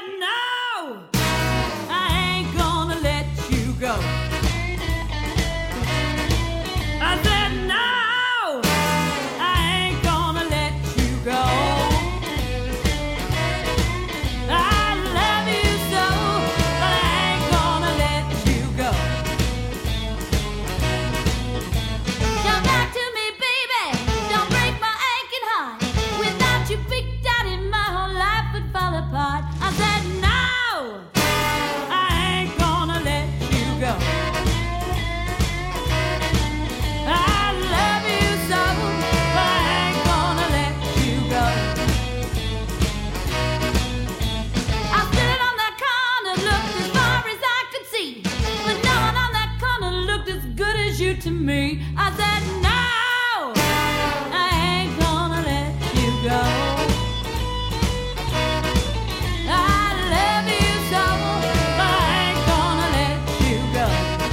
no, I ain't gonna let you go. I said no, I ain't gonna let you go. I love you so, but I ain't gonna let you go. Come back to me, baby, don't break my aching heart. Without you, Big Daddy, my whole life would fall apart. I said no, I ain't gonna let you go. I love you so, but I ain't gonna let you go. I stood on that corner, looked as far as I could see, but no one on that corner looked as good as you to me. I said no, I ain't gonna let you go. I love you so, but I ain't gonna let you go.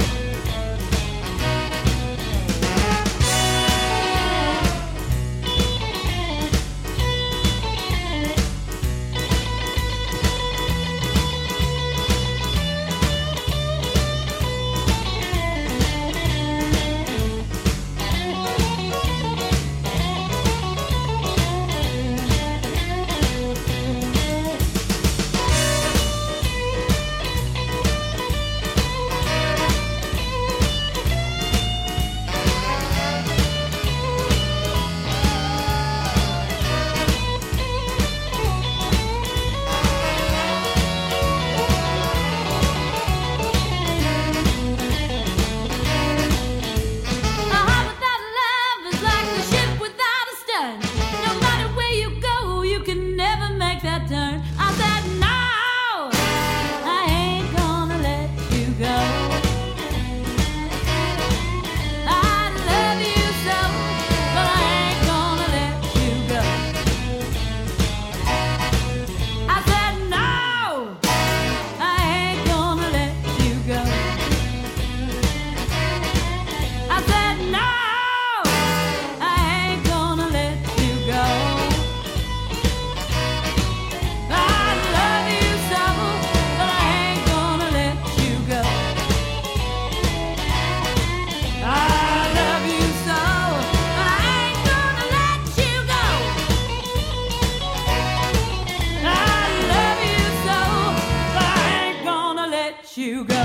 A heart without love is like a ship without a stern. No matter where you go, you can never make that turn. I said no, I ain't gonna let you go. I love you so, but I ain't gonna let you go. I said no, I ain't gonna let you go. I said no, I ain't gonna let you go. I love you so, but I ain't gonna let you go. I love you so, but I ain't gonna let you go. I love you so, but I ain't gonna let you go.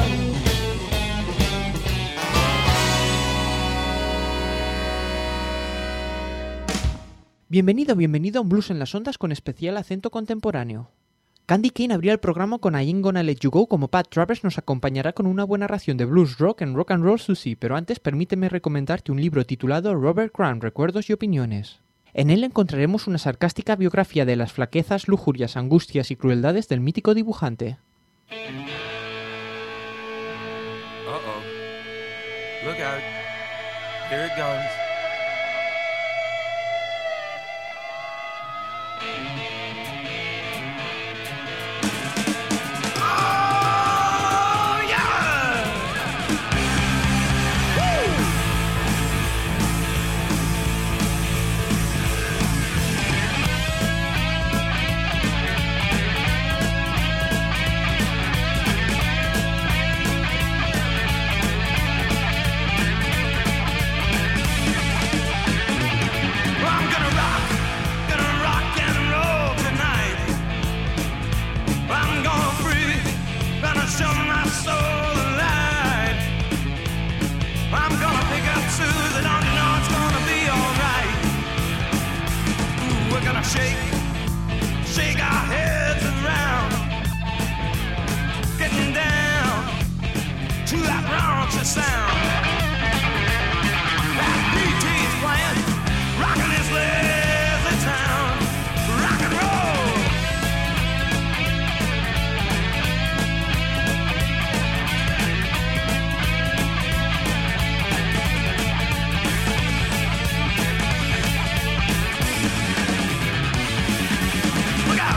Bienvenido, bienvenido a un Blues en las Ondas con especial acento contemporáneo. Candy Kane abría el programa con I Ain't Gonna Let You Go, como Pat Travers nos acompañará con una buena ración de blues rock en Rock and Roll Susie, pero antes permíteme recomendarte un libro titulado Robert Crumb, Recuerdos y Opiniones. En él encontraremos una sarcástica biografía de las flaquezas, lujurias, angustias y crueldades del mítico dibujante. Uh-oh. Look out. Here it goes. Oh, yeah! Woo! I'm gonna rock and roll tonight. I'm gonna breathe, gonna show my soul the light. I'm gonna pick up Sue, and don't you know it's gonna be alright. We're gonna shake our heads around, getting down to that raunchy sound. That PT's playing, rocking his lazy town, rock and roll. Look out!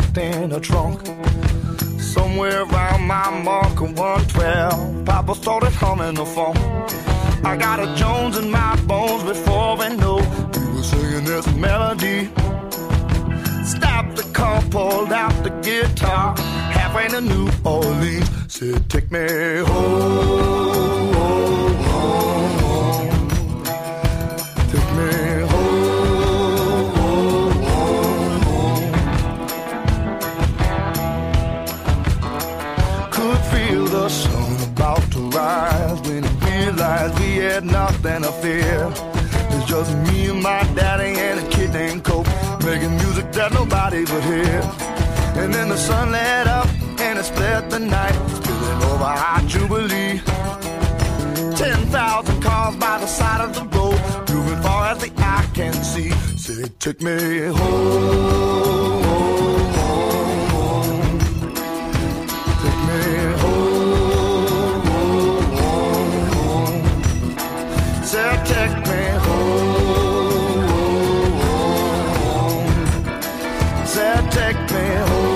locked in a trunk. Somewhere around my mark of 112, Papa started humming the phone. I got a Jones in my bones before we know we were singing this melody. Stopped the car, pulled out the guitar, halfway to New Orleans, said take me home, home. Take me home, home. Could feel the sun about to rise when I realized we had nothing to fear. It's just me and my daddy and a kid named Cope, making music that nobody would hear. And then the sun lit up and it split the night, spilling over High Jubilee. 10,000 cars by the side of the road, moving far as the eye can see. Say, take me home, home. Take me home, home. Say, take me home. Say, take me home.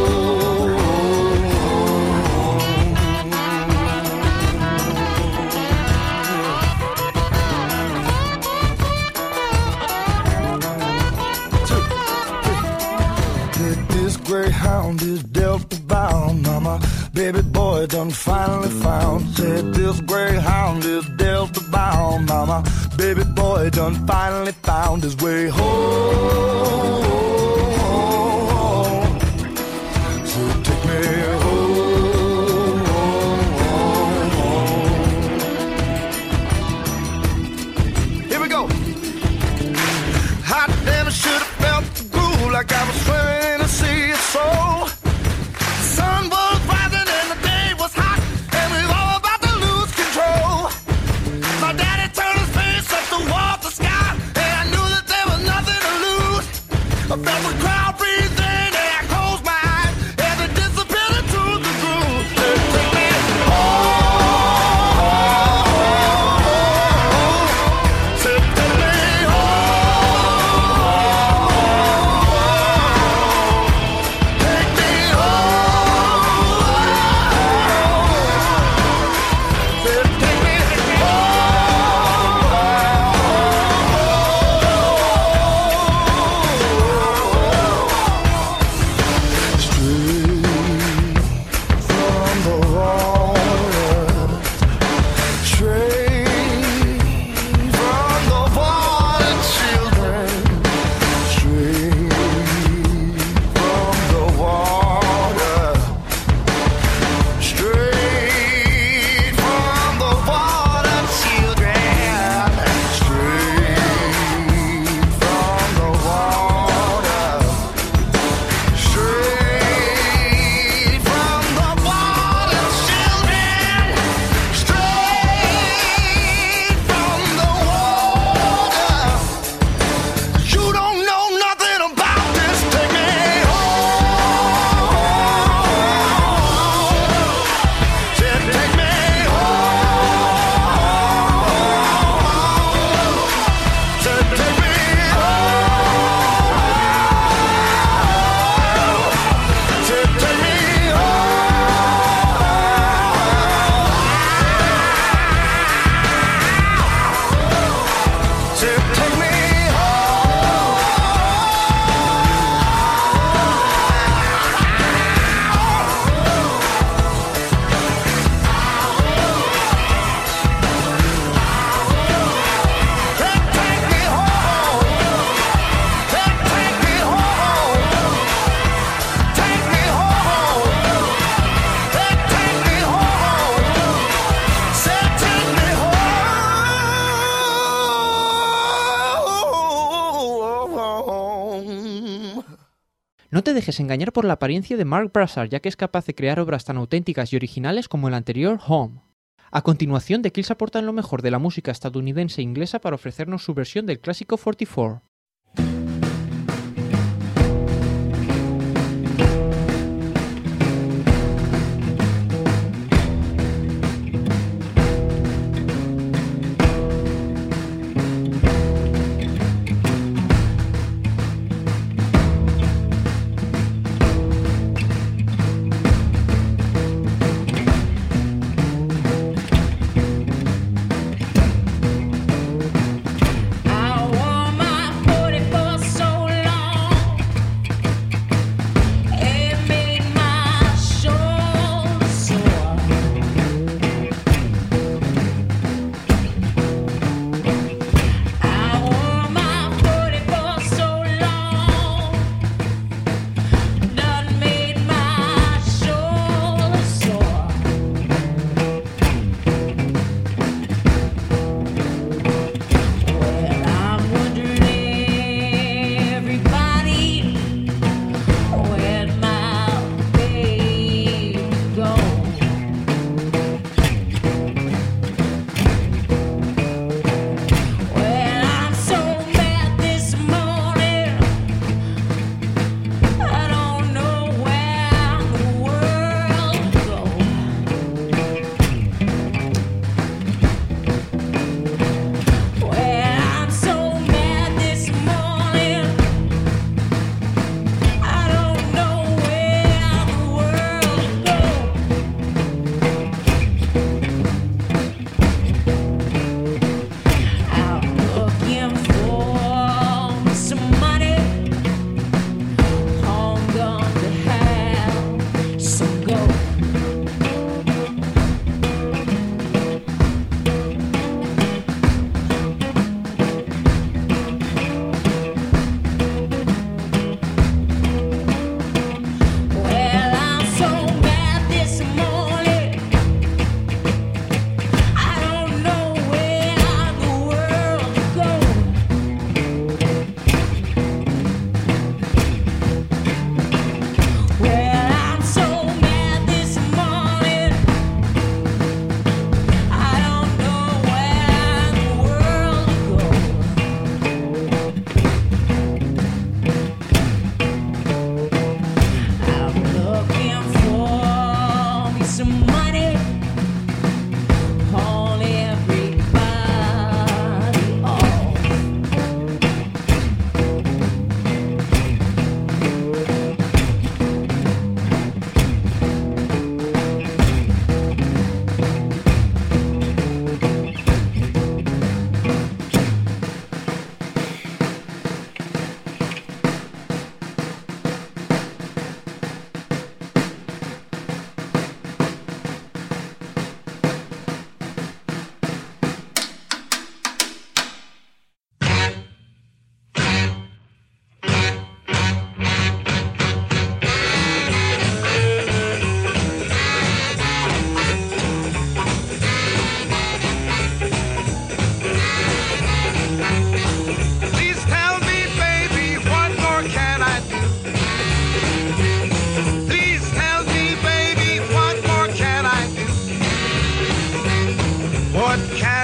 This Greyhound is Delta bound, mama. Baby boy done finally found. Said this Greyhound is Delta bound, mama. Baby boy done finally found his way home. So take me home. Here we go. Hot damn, I should have felt the groove like I was swimming in a sea of soul. The sun was rising and the day was hot, and we were all about to lose control. My daddy turned his face up towards the sky, and I knew that there was nothing to lose. I felt the crowd breathe in, and I closed my eyes, and they disappeared into the groove. They take me home. Take me No te dejes engañar por la apariencia de Mark Brassard, ya que es capaz de crear obras tan auténticas y originales como el anterior Home. A continuación, The Kills aportan lo mejor de la música estadounidense e inglesa para ofrecernos su versión del clásico 44.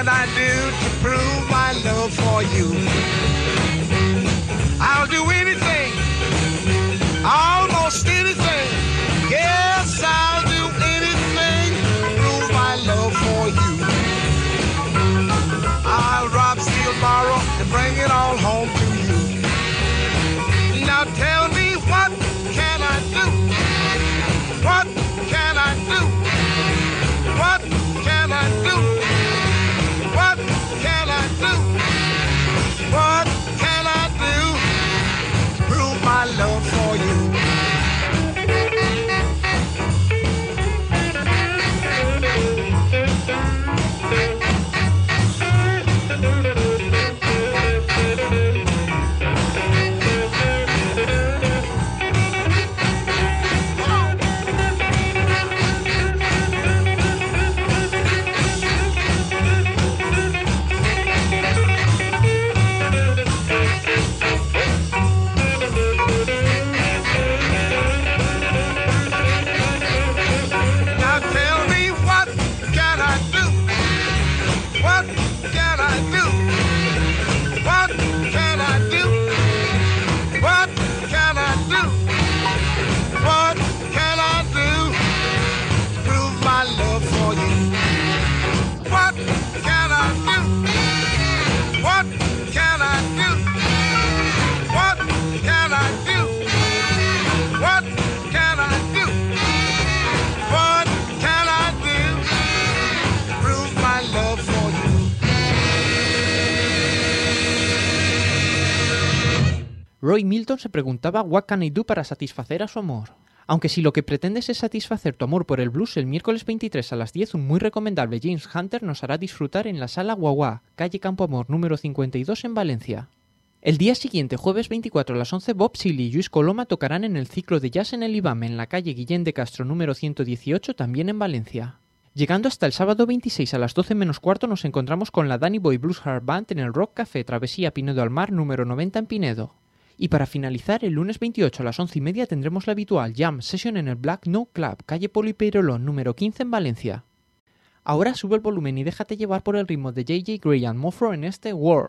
can I do to prove my love for you? I'll do anything, almost anything. Yes, I'll do anything to prove my love for you. I'll rob, steal, borrow, and bring it all home to you. Now tell me, what can I do? What can I do? What can I do? What can I do? What can I do to prove my love for you? Roy Milton se preguntaba "What can I do" para satisfacer a su amor. Aunque si lo que pretendes es satisfacer tu amor por el blues, el miércoles 23 a las 10 un muy recomendable James Hunter nos hará disfrutar en la Sala Guaguá, calle Campo Amor número 52 en Valencia. El día siguiente, jueves 24 a las 11, Bob Seeley y Lluís Coloma tocarán en el ciclo de jazz en el IBAM en la calle Guillén de Castro número 118 también en Valencia. Llegando hasta el sábado 26 a las 12 menos cuarto nos encontramos con la Danny Boy Blues Hard Band en el Rock Café Travesía Pinedo al Mar número 90 en Pinedo. Y para finalizar, el lunes 28 a las 11:30 tendremos la habitual Jam Session en el Black Note Club, calle Poli Peirolón, número 15 en Valencia. Ahora sube el volumen y déjate llevar por el ritmo de J.J. Grey and Mofro en este War.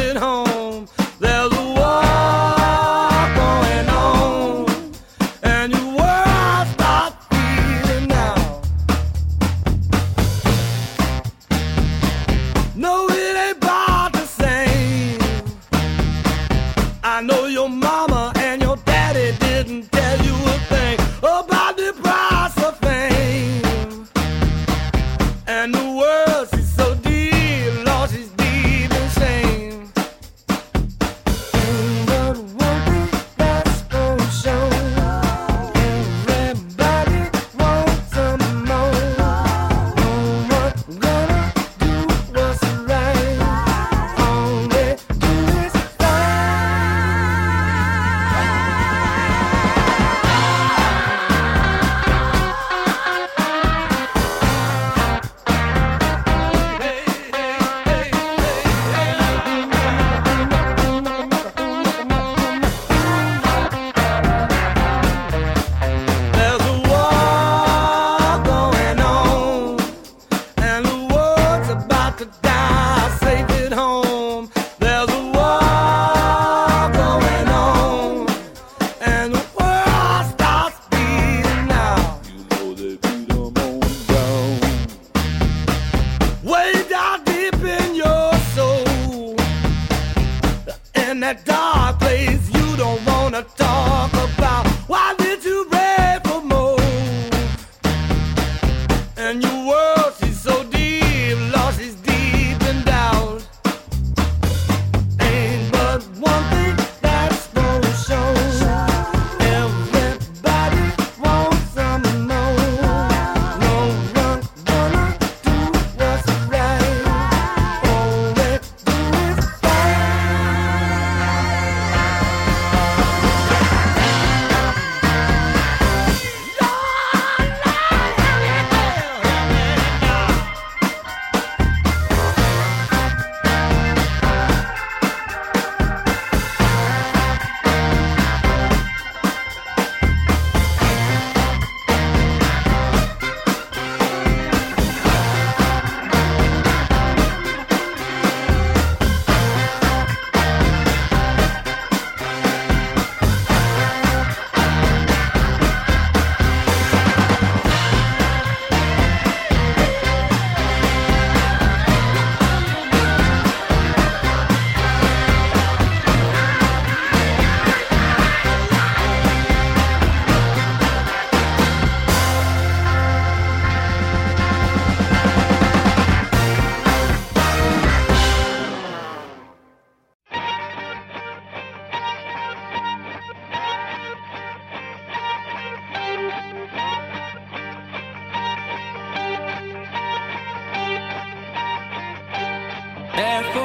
And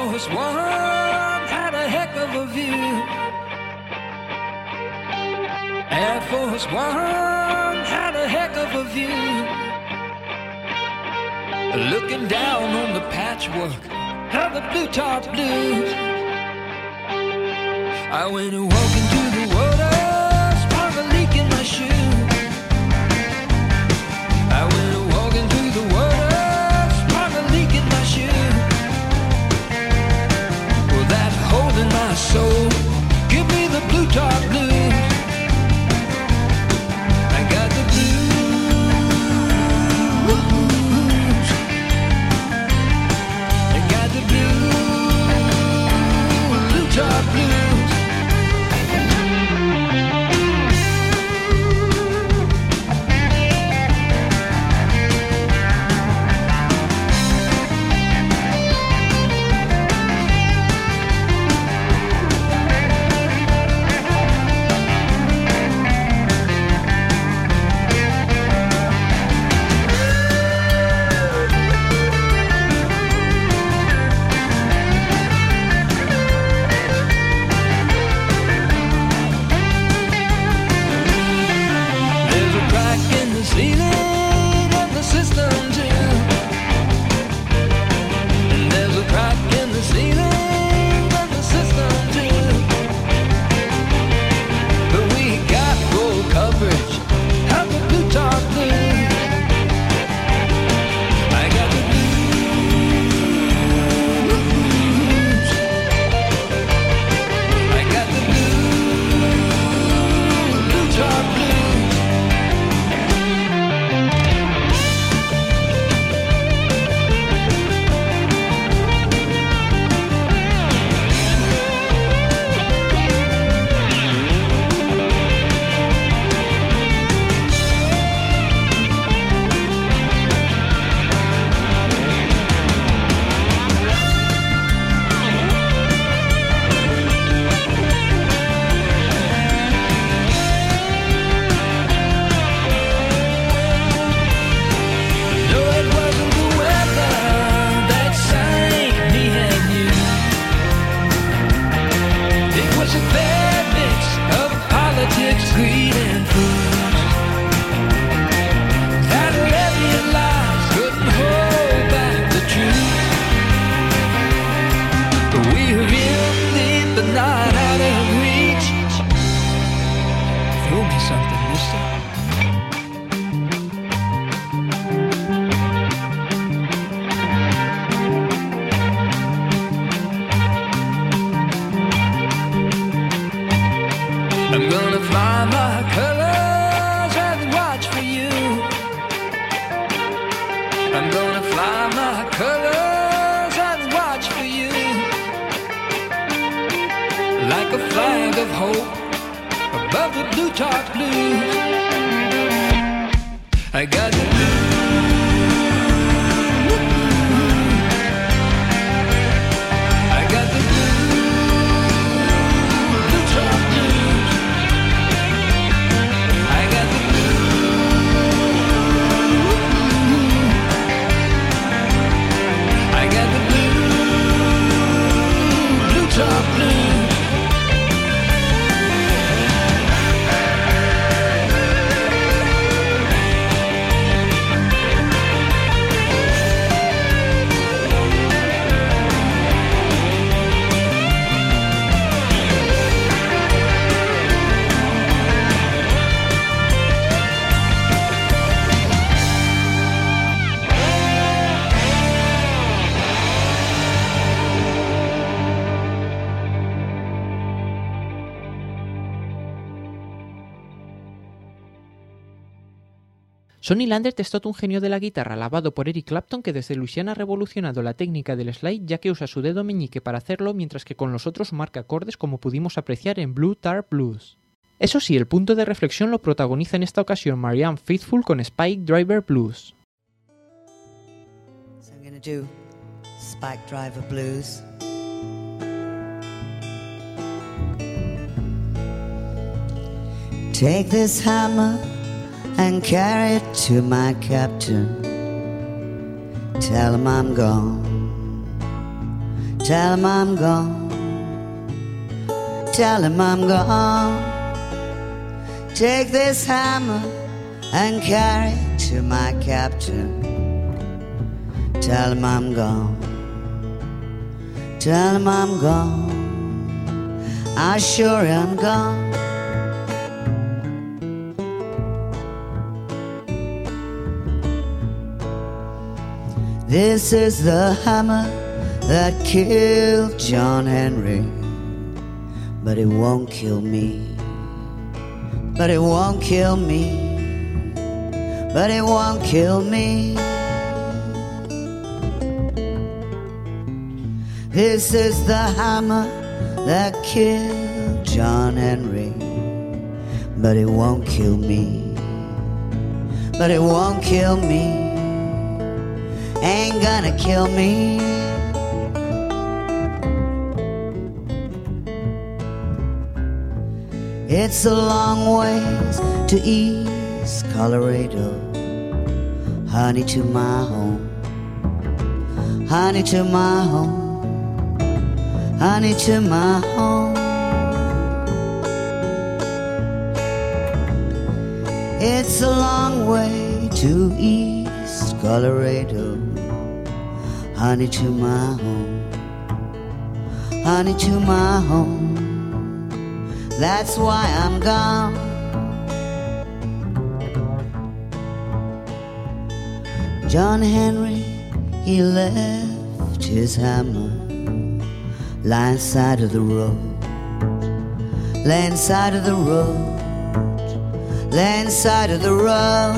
Force One had a heck of a view. Air Force One had a heck of a view. Looking down on the patchwork of the blue top blues. I went walking to the water, sprung a leak in my shoe. I went walking to the water, sprung a leak in my shoe. Well, that hole in my soul, give me the blue top blues. I got the blues. I got the blue top blues. I got the Sonny Landreth es todo un genio de la guitarra, alabado por Eric Clapton, que desde Louisiana ha revolucionado la técnica del slide, ya que usa su dedo meñique para hacerlo, mientras que con los otros marca acordes, como pudimos apreciar en Blue Tar Blues. Eso sí, el punto de reflexión lo protagoniza en esta ocasión Marianne Faithfull con Spike Driver Blues. So I'm gonna do Spike Driver Blues. Take this hammer and carry it to my captain. Tell him I'm gone. Tell him I'm gone. Tell him I'm gone. Take this hammer and carry it to my captain. Tell him I'm gone. Tell him I'm gone. I sure am gone. This is the hammer that killed John Henry, but it won't kill me. But it won't kill me. But it won't kill me. This is the hammer that killed John Henry, but it won't kill me. But it won't kill me. Ain't gonna kill me. It's a long ways to East Colorado. Honey, to my home. Honey, to my home. Honey, to my home. It's a long way to East Colorado. Honey, to my home. Honey, to my home. That's why I'm gone. John Henry, he left his hammer lying side of the road. Laying side of the road. Laying side of the road.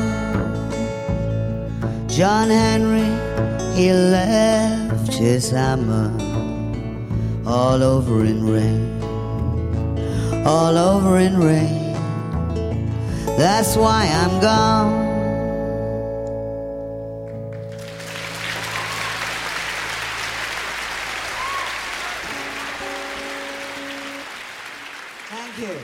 John Henry, he left his hammer all over in rain. All over in rain. That's why I'm gone. Thank you.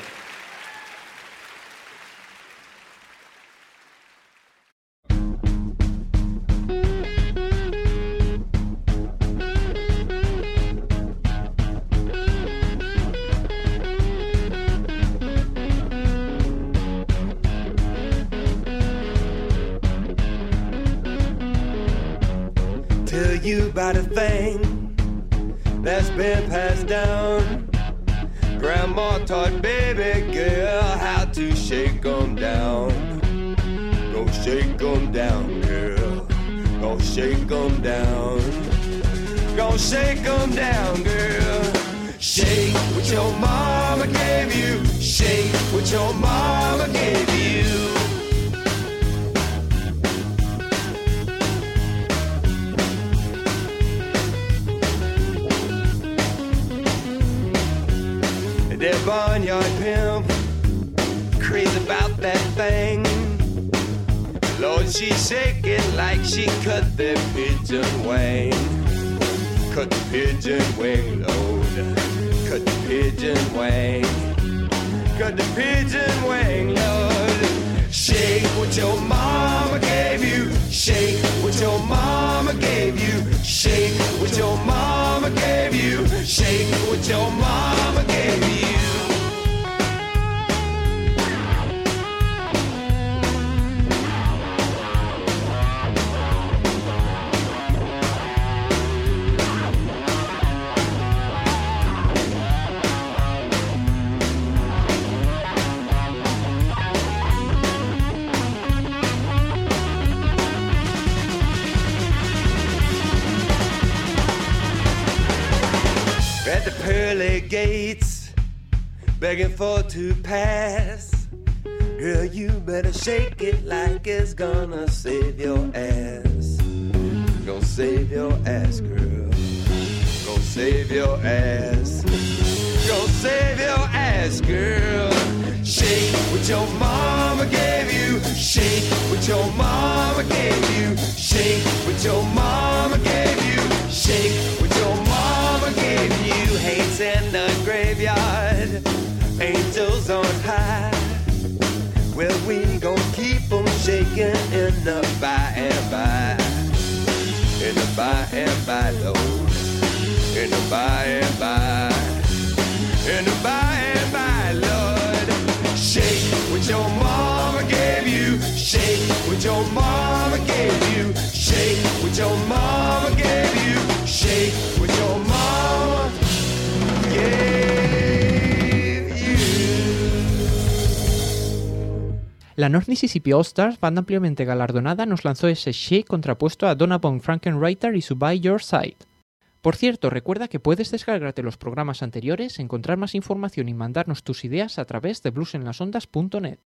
You about a thing that's been passed down. Grandma taught baby girl how to shake 'em down. Go shake 'em down, girl. Go shake 'em down. Go shake 'em down, girl. Shake what your mama gave you. Shake what your mama gave you. That barnyard pimp, crazy about that thing. Lord, she shake it like she cut the pigeon wing. Cut the pigeon wing, Lord. Cut the pigeon wing. Cut the pigeon wing, Lord. Shake what your mama gave you. Shake what your mama gave you. Shake what your mama gave you. Shake what your mama gave you. At the pearly gates, begging for to pass. Girl, you better shake it like it's gonna save your ass. Gonna save your ass, girl. Gonna save your ass. Gonna save your ass, girl. Shake what your mama gave you. Shake what your mama gave you. Shake what your mama gave you. Shake what your mama gave you. Hates in the graveyard, angels on high. Well, we gon' keep them shaking in the by and by. In the by and by, Lord. In in the by and by. In the by and by, Lord. Shake what your mama gave you. Shake what your mama gave you. Shake what your mama gave you. Shake what your mama gave you. La North Mississippi All Stars, banda ampliamente galardonada, nos lanzó ese Shake contrapuesto a Donna Von Frankenreiter y su By Your Side. Por cierto, recuerda que puedes descargarte los programas anteriores, encontrar más información y mandarnos tus ideas a través de bluesenlasondas.net.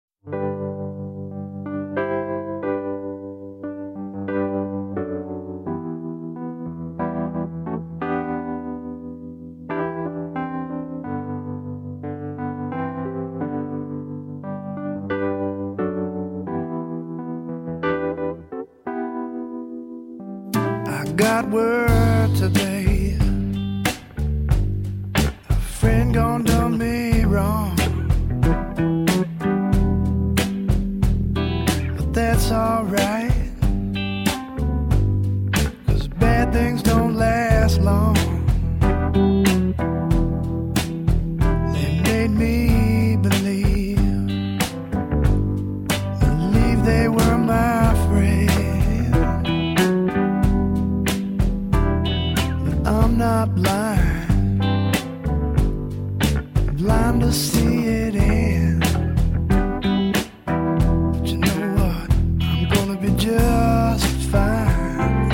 I got word today. A friend gone done me wrong, but that's alright, 'cause bad things don't last long. They made me believe they were my friend. I'm not blind, blind to see it end. But you know what? I'm gonna be just fine,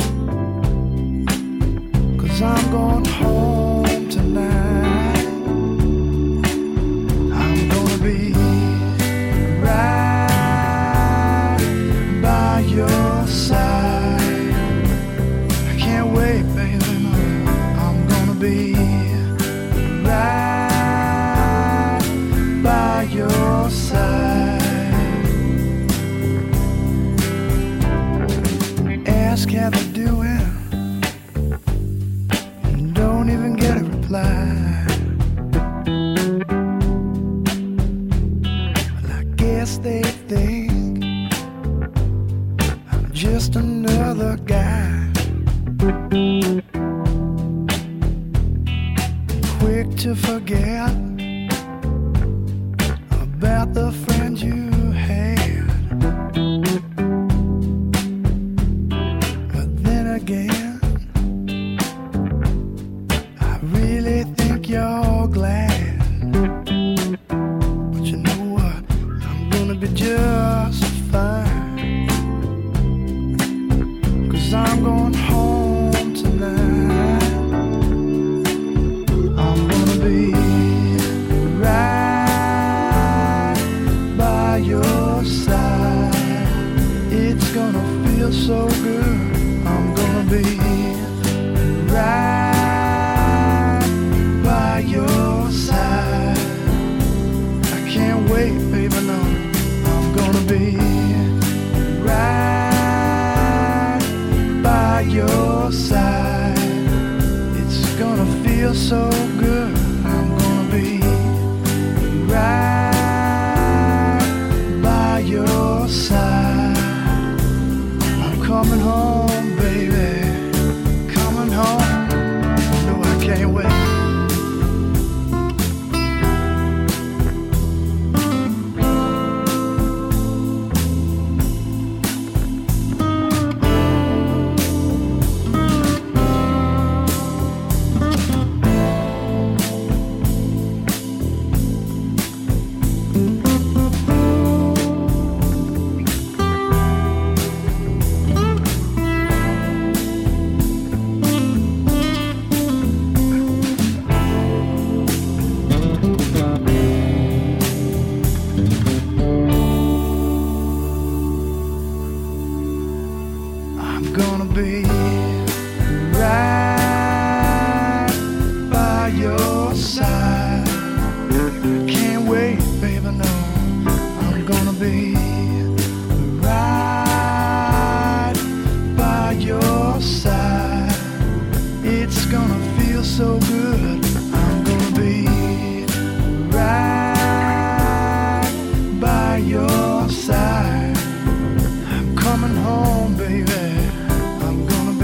'cause I'm going home tonight. I'm gonna be right by your side. I can't wait, baby. Be right by your side. Ask how they're doing, and don't even get a reply. Well, I guess they think I'm just another guy, quick to forget about the friends you had. But then again, I really think you're glad. But you know what? I'm gonna be just fine, 'cause I'm going home tonight. Be right by your side. It's gonna feel so good. I'm gonna be right by your side. I can't wait, baby, no. I'm gonna be right by your side. It's gonna feel so good. I'm gonna be right by your side. I'm coming home, baby, coming home. No, I can't wait. So good, I'm gonna be right by your side. I'm coming home, baby. I'm gonna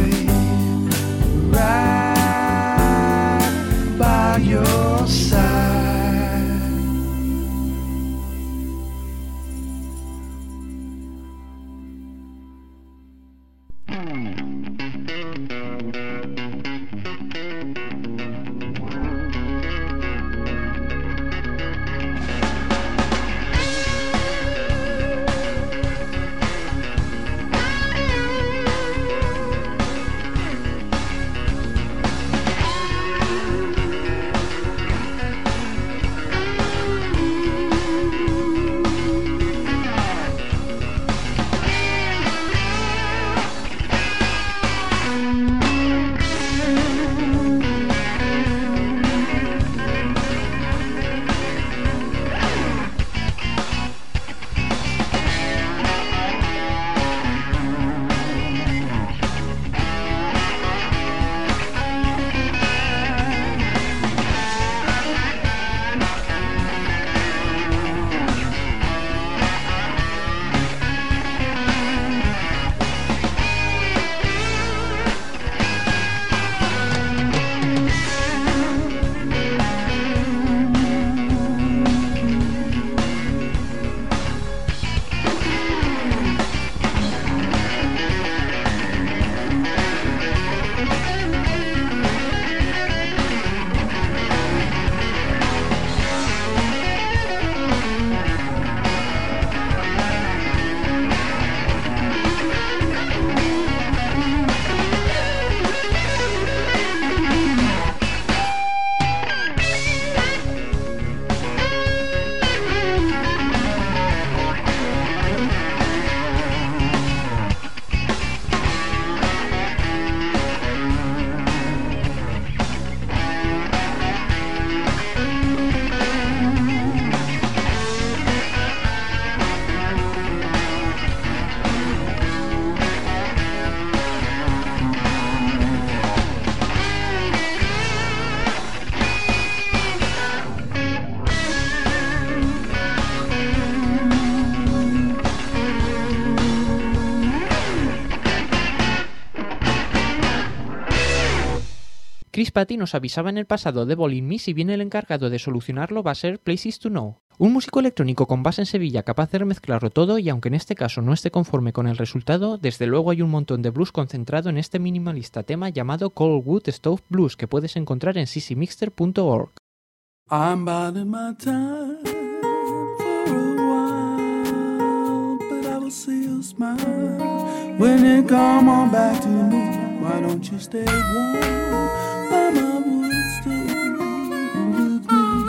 Chris Patty nos avisaba en el pasado de Bowling Me, si bien el encargado de solucionarlo va a ser Places to Know. Un músico electrónico con base en Sevilla capaz de remezclarlo todo, y aunque en este caso no esté conforme con el resultado, desde luego hay un montón de blues concentrado en este minimalista tema llamado Cold Wood Stove Blues, que puedes encontrar en ccmixter.org. I'm biding my time for a while, but I will see you smile when you come on back to me. Why don't you stay warm by my wood stove with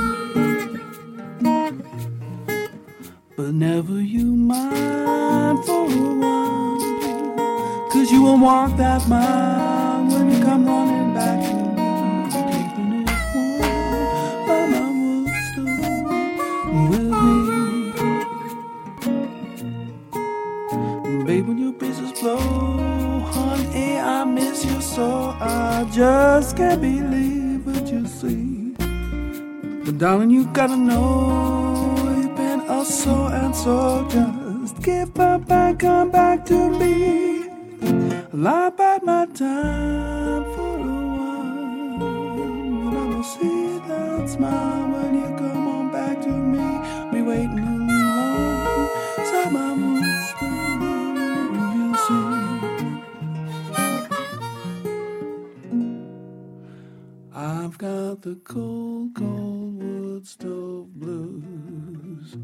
me? But never you mind for a while, 'cause you will walk that mile when you come running back to me. Keeping it warm by my wood stove with me. Babe, when your breezes blow, honey, I miss you so. I just can't believe what you see. But darling, you gotta know you've been a so and so. Just give back, come back to me. Lie by my time for a while, but I will see that smile when you come on back to me. Be waiting alone, so my mood stove, you'll see. I've got the cold, cold wood stove blues.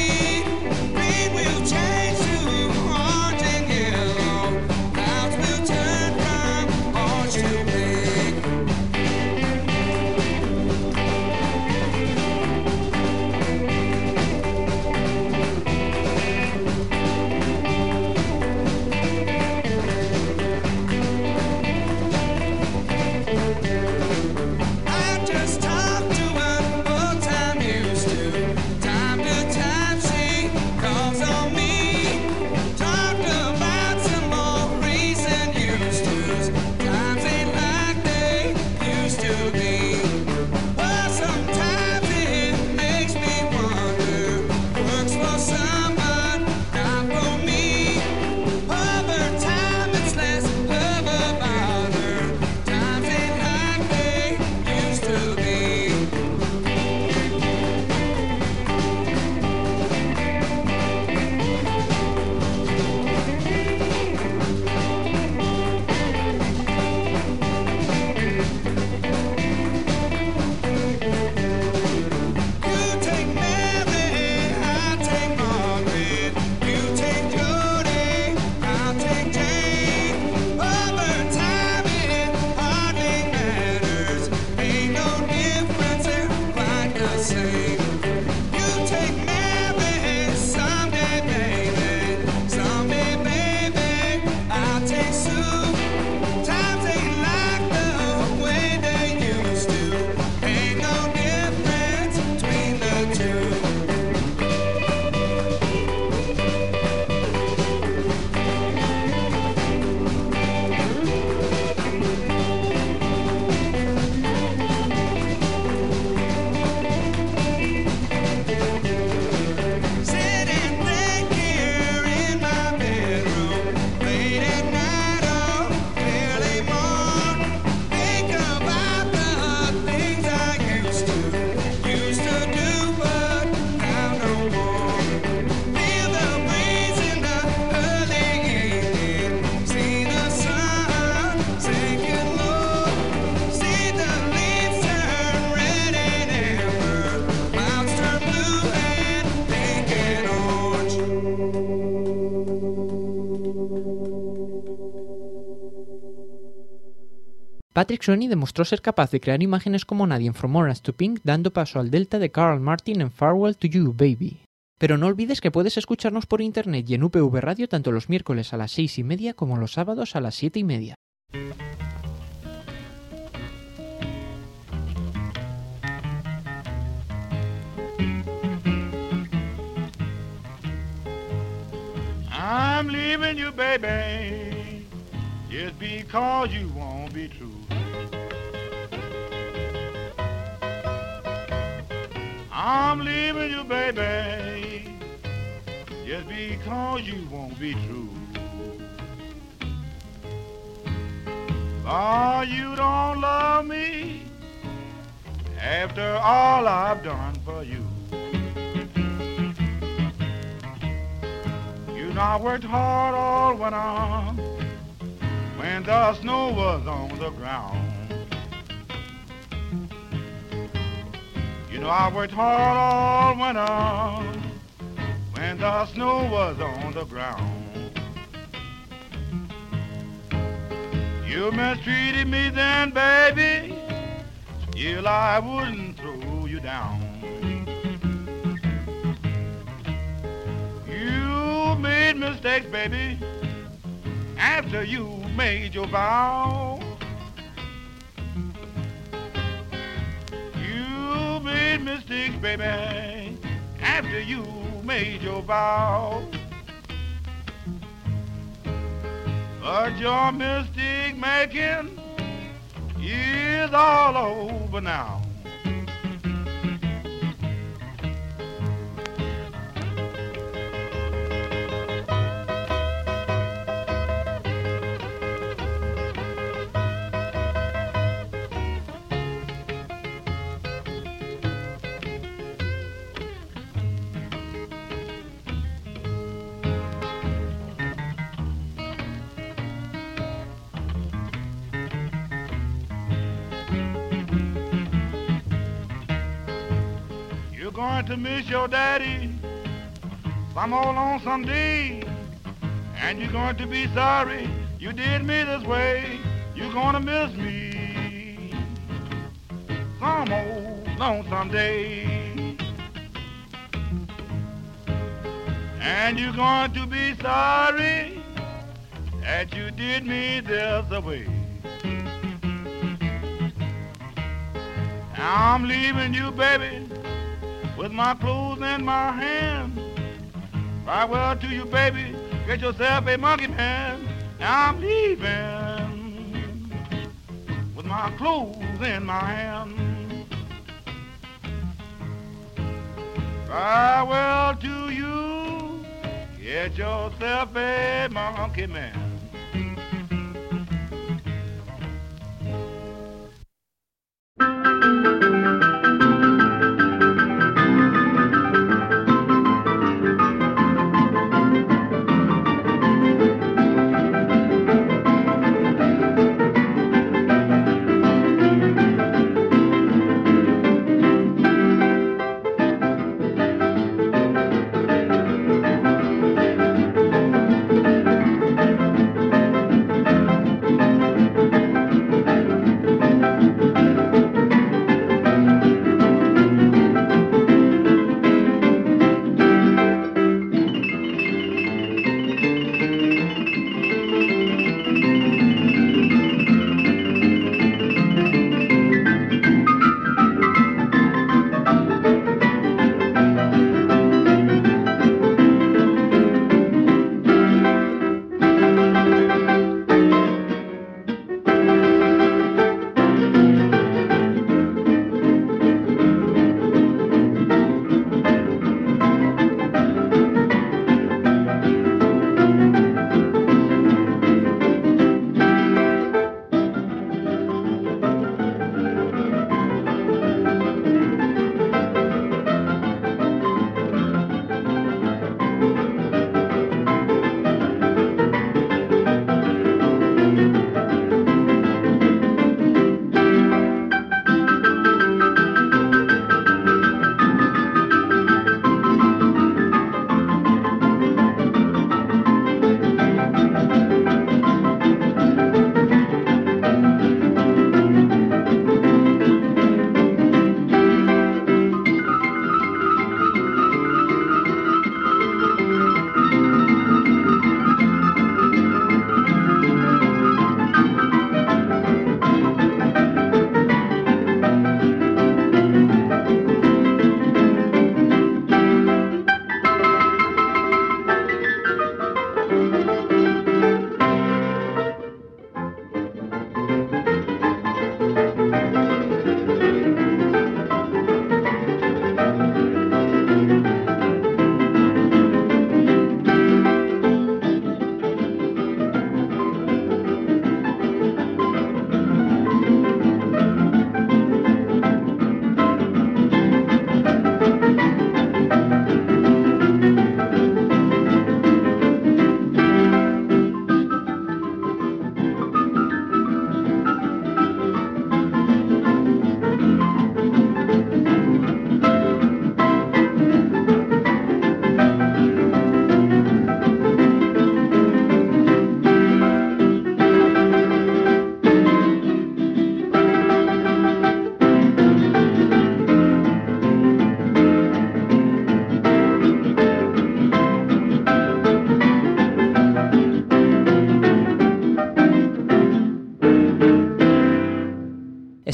Will change to orange and yellow. Clouds will Patrick Sweeney demostró ser capaz de crear imágenes como nadie en From Orange to Pink, dando paso al delta de Carl Martin en Farewell to You, Baby. Pero no olvides que puedes escucharnos por internet y en UPV Radio tanto los miércoles a las 6:30 como los sábados a las 7:30. I'm leaving you, baby, just because you won't be true. I'm leaving you, baby, just because you won't be true. Oh, you don't love me after all I've done for you. You know I worked hard all winter when the snow was on the ground. You know I worked hard all winter when the snow was on the ground. You mistreated me then, baby, still I wouldn't throw you down. You made mistakes, baby, after you made your vow. You made mistakes, baby, after you made your vow. But your mistake making is all over now. Going to miss your daddy some old lonesome day, and you're going to be sorry you did me this way. You're gonna miss me some old lonesome day, and you're going to be sorry that you did me this way. Now I'm leaving you, baby, with my clothes in my hand. Farewell to you, baby, get yourself a monkey man. Now I'm leaving with my clothes in my hand. Farewell to you, get yourself a monkey man.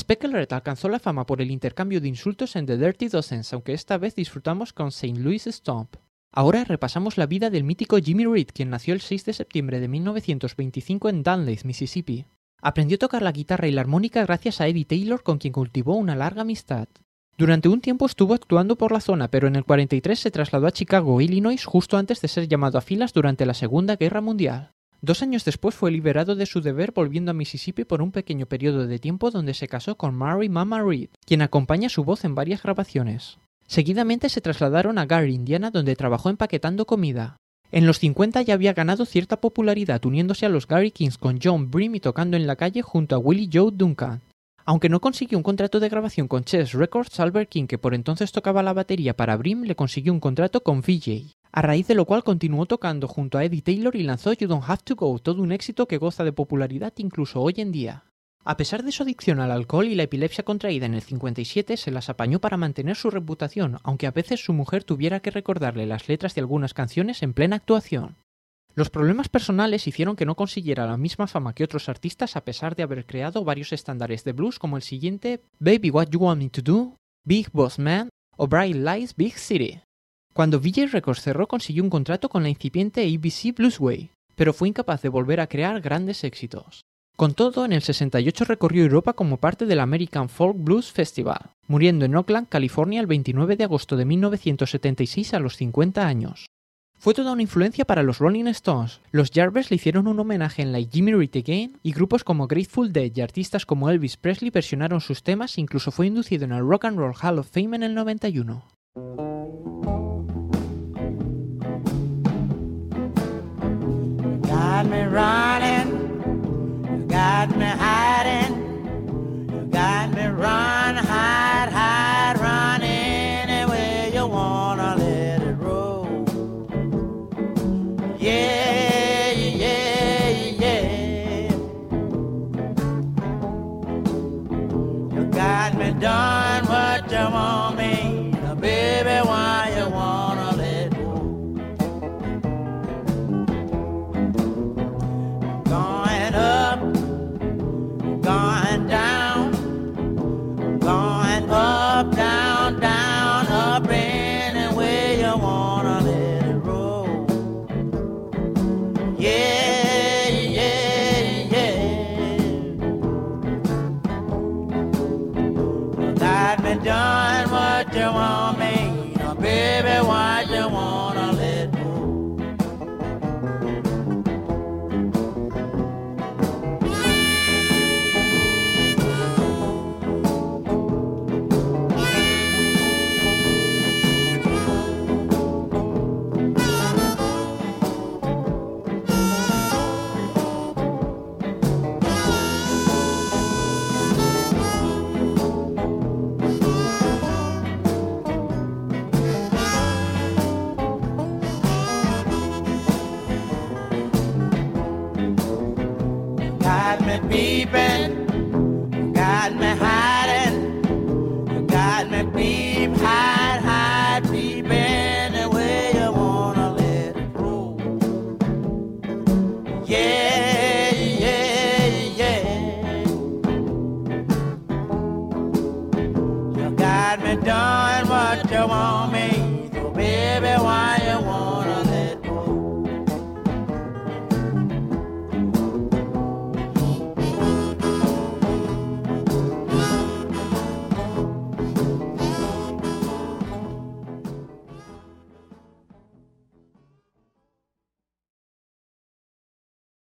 Speckle alcanzó la fama por el intercambio de insultos en The Dirty Dozens, aunque esta vez disfrutamos con St. Louis Stomp. Ahora repasamos la vida del mítico Jimmy Reed, quien nació el 6 de septiembre de 1925 en Dunleavy, Mississippi. Aprendió a tocar la guitarra y la armónica gracias a Eddie Taylor, con quien cultivó una larga amistad. Durante un tiempo estuvo actuando por la zona, pero en el 43 se trasladó a Chicago, Illinois, justo antes de ser llamado a filas durante la Segunda Guerra Mundial. 2 años después fue liberado de su deber volviendo a Mississippi por un pequeño periodo de tiempo donde se casó con Mary Mama Reed, quien acompaña su voz en varias grabaciones. Seguidamente se trasladaron a Gary, Indiana, donde trabajó empaquetando comida. En los 50 ya había ganado cierta popularidad uniéndose a los Gary Kings con John Bream y tocando en la calle junto a Willie Joe Duncan. Aunque no consiguió un contrato de grabación con Chess Records, Albert King, que por entonces tocaba la batería para Bream, le consiguió un contrato con VJ, a raíz de lo cual continuó tocando junto a Eddie Taylor y lanzó You Don't Have to Go, todo un éxito que goza de popularidad incluso hoy en día. A pesar de su adicción al alcohol y la epilepsia contraída en el 57, se las apañó para mantener su reputación, aunque a veces su mujer tuviera que recordarle las letras de algunas canciones en plena actuación. Los problemas personales hicieron que no consiguiera la misma fama que otros artistas a pesar de haber creado varios estándares de blues como el siguiente Baby What You Want Me to Do, Big Boss Man o Bright Lights Big City. Cuando VJ Records cerró consiguió un contrato con la incipiente ABC Bluesway, pero fue incapaz de volver a crear grandes éxitos. Con todo, en el 68 recorrió Europa como parte del American Folk Blues Festival, muriendo en Oakland, California el 29 de agosto de 1976 a los 50 años. Fue toda una influencia para los Rolling Stones. Los Yardbirds le hicieron un homenaje en Like Jimmy Reed Again y grupos como Grateful Dead y artistas como Elvis Presley versionaron sus temas e incluso fue inducido en el Rock and Roll Hall of Fame en el 91. Got me running, you got me hiding, you got me run, hide, hide, run anywhere you wanna let it roll. Yeah, yeah, yeah. You got me done what you want me, baby, why you wanna let go? Going up, going down, going up, down, down, up anywhere you wanna let it roll. Yeah, yeah, yeah. You got me done what you want me, now baby, why you wanna let go? Got me peeping, got me high.